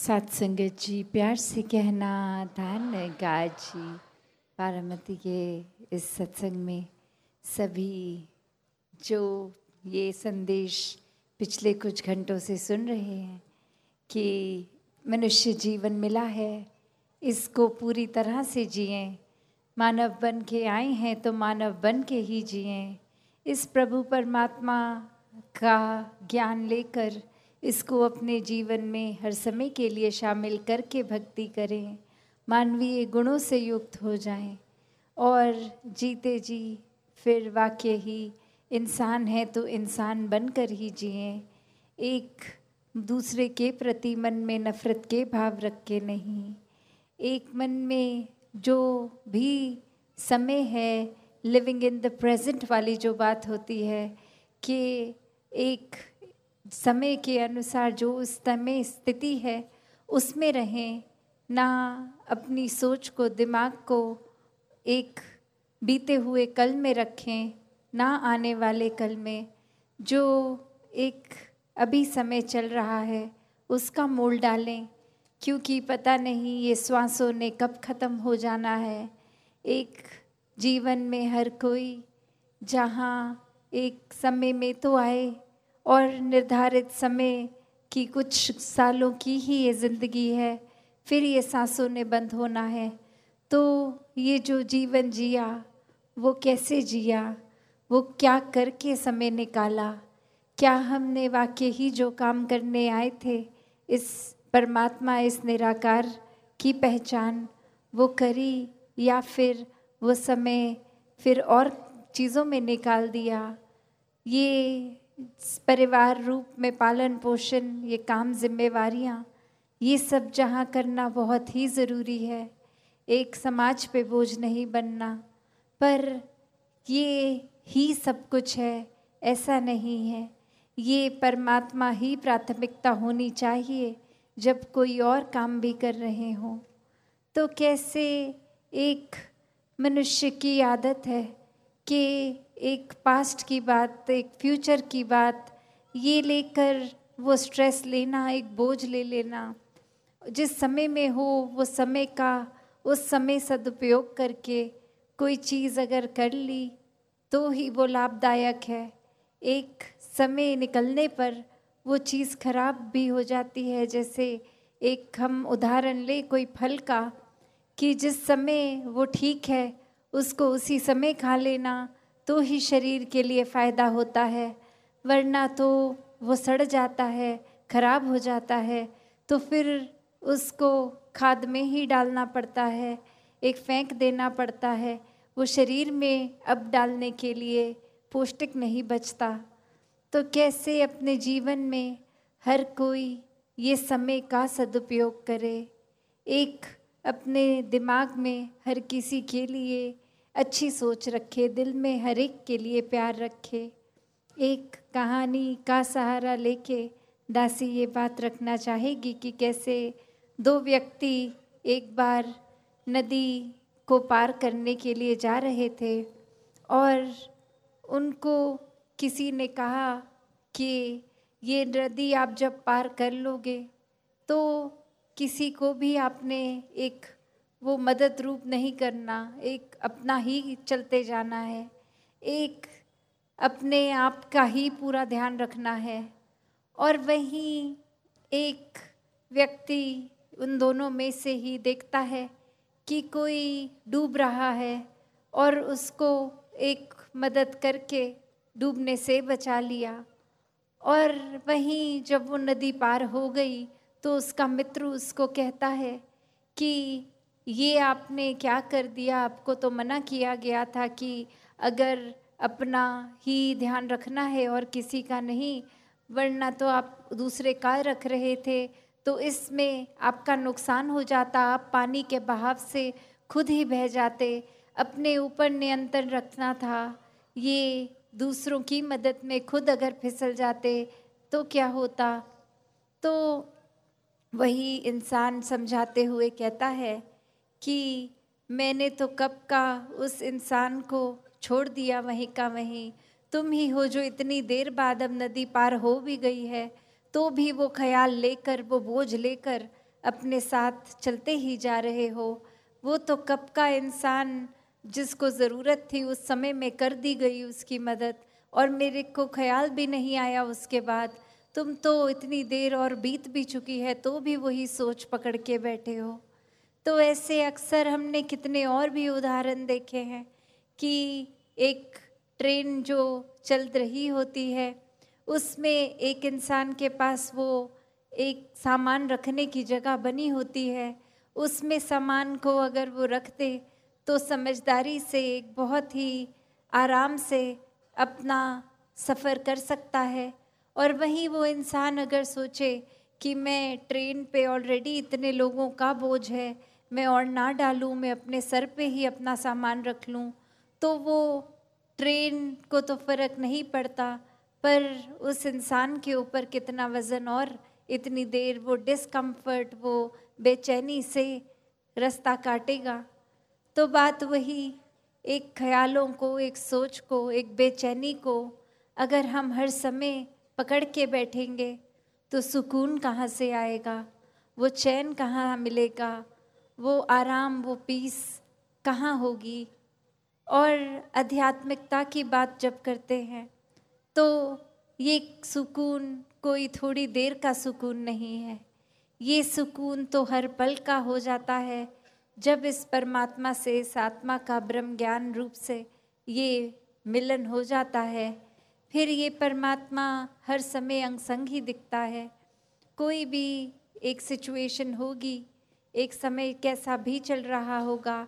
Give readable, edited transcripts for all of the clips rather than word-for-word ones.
साथ संगत जी, प्यार से कहना धन्यवाद जी। बारामती के इस सत्संग में सभी जो ये संदेश पिछले कुछ घंटों से सुन रहे हैं कि मनुष्य जीवन मिला है, इसको पूरी तरह से जिएं। मानव बन के आए हैं तो मानव बन के ही जिएं। इस प्रभु परमात्मा का ज्ञान लेकर इसको अपने जीवन में हर समय के लिए शामिल करके भक्ति करें, मानवीय गुणों से युक्त हो जाएं और जीते जी फिर वाकई ही इंसान है तो इंसान बनकर ही जिएं। एक दूसरे के प्रति मन में नफरत के भाव रख के नहीं, एक मन में जो भी समय है, लिविंग इन द प्रेजेंट वाली जो बात होती है कि एक समय के अनुसार जो उस समय स्थिति है उसमें रहें, ना अपनी सोच को, दिमाग को एक बीते हुए कल में रखें, ना आने वाले कल में। जो एक अभी समय चल रहा है उसका मोल डालें, क्योंकि पता नहीं ये श्वासों ने कब ख़त्म हो जाना है। एक जीवन में हर कोई जहाँ एक समय में तो आए और निर्धारित समय की कुछ सालों की ही ये ज़िंदगी है, फिर ये सांसों ने बंद होना है। तो ये जो जीवन जिया वो कैसे जिया, वो क्या करके समय निकाला, क्या हमने वाकई ही जो काम करने आए थे इस परमात्मा, इस निराकार की पहचान वो करी, या फिर वो समय फिर और चीज़ों में निकाल दिया। ये परिवार रूप में पालन पोषण, ये काम जिम्मेवारियाँ, ये सब जहाँ करना बहुत ही ज़रूरी है। एक समाज पे बोझ नहीं बनना, पर ये ही सब कुछ है ऐसा नहीं है। ये परमात्मा ही प्राथमिकता होनी चाहिए जब कोई और काम भी कर रहे हों। तो कैसे एक मनुष्य की आदत है कि एक पास्ट की बात, एक फ्यूचर की बात ये लेकर वो स्ट्रेस लेना, एक बोझ ले लेना। जिस समय में हो वो समय का उस समय सदुपयोग करके कोई चीज़ अगर कर ली तो ही वो लाभदायक है। एक समय निकलने पर वो चीज़ खराब भी हो जाती है। जैसे एक हम उदाहरण ले कोई फल का, कि जिस समय वो ठीक है उसको उसी समय खा लेना तो ही शरीर के लिए फ़ायदा होता है, वरना तो वो सड़ जाता है, खराब हो जाता है, तो फिर उसको खाद में ही डालना पड़ता है, एक फेंक देना पड़ता है। वो शरीर में अब डालने के लिए पौष्टिक नहीं बचता। तो कैसे अपने जीवन में हर कोई ये समय का सदुपयोग करे, एक अपने दिमाग में हर किसी के लिए अच्छी सोच रखे, दिल में हर एक के लिए प्यार रखे। एक कहानी का सहारा लेके दासी ये बात रखना चाहेगी कि कैसे दो व्यक्ति एक बार नदी को पार करने के लिए जा रहे थे और उनको किसी ने कहा कि ये नदी आप जब पार कर लोगे तो किसी को भी आपने एक वो मदद रूप नहीं करना, एक अपना ही चलते जाना है, एक अपने आप का ही पूरा ध्यान रखना है। और वहीं एक व्यक्ति उन दोनों में से ही देखता है कि कोई डूब रहा है और उसको एक मदद करके डूबने से बचा लिया। और वहीं जब वो नदी पार हो गई तो उसका मित्र उसको कहता है कि ये आपने क्या कर दिया, आपको तो मना किया गया था कि अगर अपना ही ध्यान रखना है और किसी का नहीं, वरना तो आप दूसरे का रख रहे थे, तो इसमें आपका नुकसान हो जाता, आप पानी के बहाव से खुद ही बह जाते, अपने ऊपर नियंत्रण रखना था। ये दूसरों की मदद में खुद अगर फिसल जाते तो क्या होता। तो वही इंसान समझाते हुए कहता है कि मैंने तो कब का उस इंसान को छोड़ दिया वहीं का वहीं, तुम ही हो जो इतनी देर बाद अब नदी पार हो भी गई है तो भी वो ख्याल लेकर, वो बोझ लेकर अपने साथ चलते ही जा रहे हो। वो तो कब का इंसान जिसको ज़रूरत थी उस समय में कर दी गई उसकी मदद, और मेरे को ख्याल भी नहीं आया उसके बाद। तुम तो इतनी देर और बीत भी चुकी है तो भी वही सोच पकड़ के बैठे हो। तो ऐसे अक्सर हमने कितने और भी उदाहरण देखे हैं कि एक ट्रेन जो चल रही होती है उसमें एक इंसान के पास वो एक सामान रखने की जगह बनी होती है। उसमें सामान को अगर वो रख दे तो समझदारी से एक बहुत ही आराम से अपना सफ़र कर सकता है। और वहीं वो इंसान अगर सोचे कि मैं ट्रेन पे ऑलरेडी इतने लोगों का बोझ है, मैं और ना डालूं, मैं अपने सर पे ही अपना सामान रख लूं, तो वो ट्रेन को तो फ़र्क नहीं पड़ता, पर उस इंसान के ऊपर कितना वज़न और इतनी देर वो डिस्कम्फर्ट, वो बेचैनी से रास्ता काटेगा। तो बात वही, एक ख्यालों को, एक सोच को, एक बेचैनी को अगर हम हर समय पकड़ के बैठेंगे तो सुकून कहाँ से आएगा, वो चैन कहाँ मिलेगा, वो आराम, वो पीस कहाँ होगी। और आध्यात्मिकता की बात जब करते हैं तो ये सुकून कोई थोड़ी देर का सुकून नहीं है, ये सुकून तो हर पल का हो जाता है जब इस परमात्मा से, इस आत्मा का ब्रह्म ज्ञान रूप से ये मिलन हो जाता है। फिर ये परमात्मा हर समय अंग संग ही दिखता है। कोई भी एक सिचुएशन होगी, एक समय कैसा भी चल रहा होगा,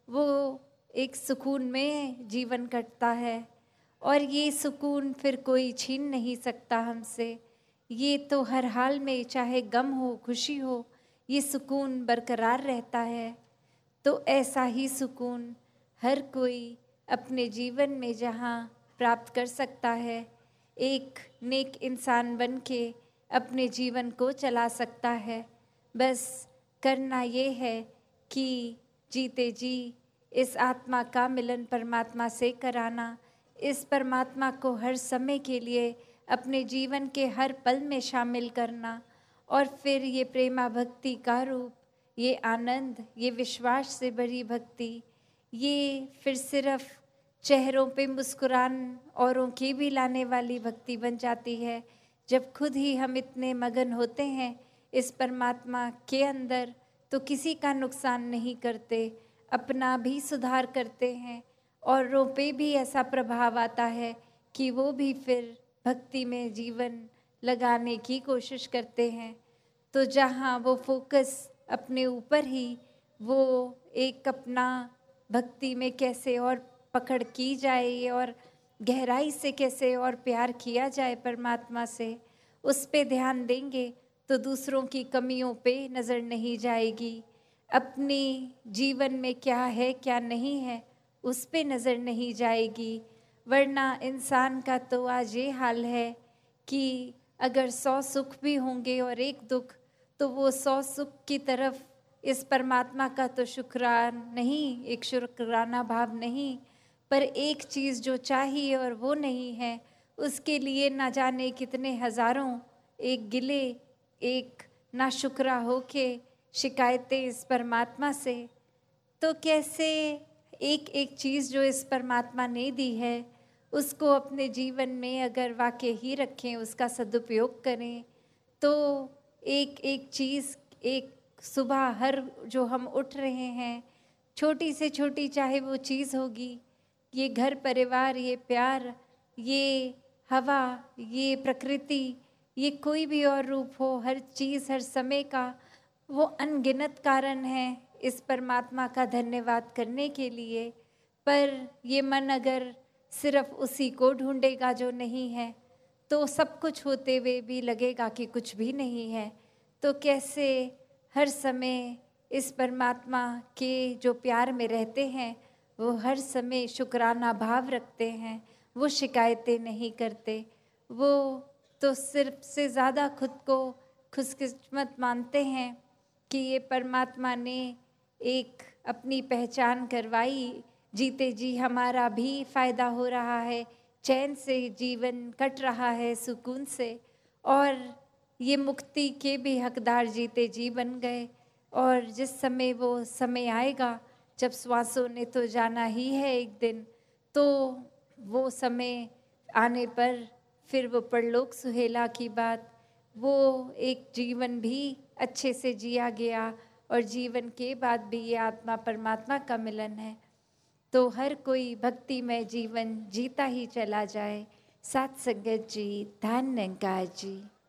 वो एक सुकून में जीवन कटता है और ये सुकून फिर कोई छीन नहीं सकता हमसे। ये तो हर हाल में, चाहे गम हो खुशी हो, ये सुकून बरकरार रहता है। तो ऐसा ही सुकून हर कोई अपने जीवन में जहाँ प्राप्त कर सकता है, एक नेक इंसान बन के अपने जीवन को चला सकता है। बस करना ये है कि जीते जी इस आत्मा का मिलन परमात्मा से कराना, इस परमात्मा को हर समय के लिए अपने जीवन के हर पल में शामिल करना, और फिर ये प्रेमा भक्ति का रूप, ये आनंद, ये विश्वास से भरी भक्ति, ये फिर सिर्फ चेहरों पे मुस्कुरान औरों की भी लाने वाली भक्ति बन जाती है जब खुद ही हम इतने मगन होते हैं इस परमात्मा के अंदर, तो किसी का नुकसान नहीं करते, अपना भी सुधार करते हैं, औरों पे भी ऐसा प्रभाव आता है कि वो भी फिर भक्ति में जीवन लगाने की कोशिश करते हैं। तो जहाँ वो फोकस अपने ऊपर ही, वो एक अपना भक्ति में कैसे और पकड़ की जाए और गहराई से कैसे और प्यार किया जाए परमात्मा से, उस पे ध्यान देंगे तो दूसरों की कमियों पे नज़र नहीं जाएगी, अपनी जीवन में क्या है क्या नहीं है उस पे नज़र नहीं जाएगी। वरना इंसान का तो आज ये हाल है कि अगर 100 सुख भी होंगे और एक दुख, तो वो 100 सुख की तरफ इस परमात्मा का तो शुक्रान नहीं, एक शुक्राना भाव नहीं, पर एक चीज़ जो चाहिए और वो नहीं है, उसके लिए ना जाने कितने हज़ारों एक गिले, एक नाशुक्रा होके शिकायतें इस परमात्मा से। तो कैसे एक एक चीज़ जो इस परमात्मा ने दी है उसको अपने जीवन में अगर वाकई ही रखें, उसका सदुपयोग करें, तो एक एक चीज़, एक सुबह हर जो हम उठ रहे हैं, छोटी से छोटी चाहे वो चीज़ होगी, ये घर परिवार, ये प्यार, ये हवा, ये प्रकृति, ये कोई भी और रूप हो, हर चीज़ हर समय का वो अनगिनत कारण है इस परमात्मा का धन्यवाद करने के लिए। पर ये मन अगर सिर्फ उसी को ढूंढेगा जो नहीं है, तो सब कुछ होते हुए भी लगेगा कि कुछ भी नहीं है। तो कैसे हर समय इस परमात्मा के जो प्यार में रहते हैं वो हर समय शुक्राना भाव रखते हैं, वो शिकायतें नहीं करते, वो तो सिर्फ से ज़्यादा खुद को खुशकिस्मत मानते हैं कि ये परमात्मा ने एक अपनी पहचान करवाई, जीते जी हमारा भी फ़ायदा हो रहा है, चैन से जीवन कट रहा है सुकून से। और ये मुक्ति के भी हकदार जीते जी बन गए। और जिस समय वो समय आएगा जब श्वासों ने तो जाना ही है एक दिन, तो वो समय आने पर फिर वो परलोक सुहेला की बात, वो एक जीवन भी अच्छे से जिया गया और जीवन के बाद भी ये आत्मा परमात्मा का मिलन है। तो हर कोई भक्तिमय जीवन जीता ही चला जाए। साथ संगत जी, धन्यवाद जी।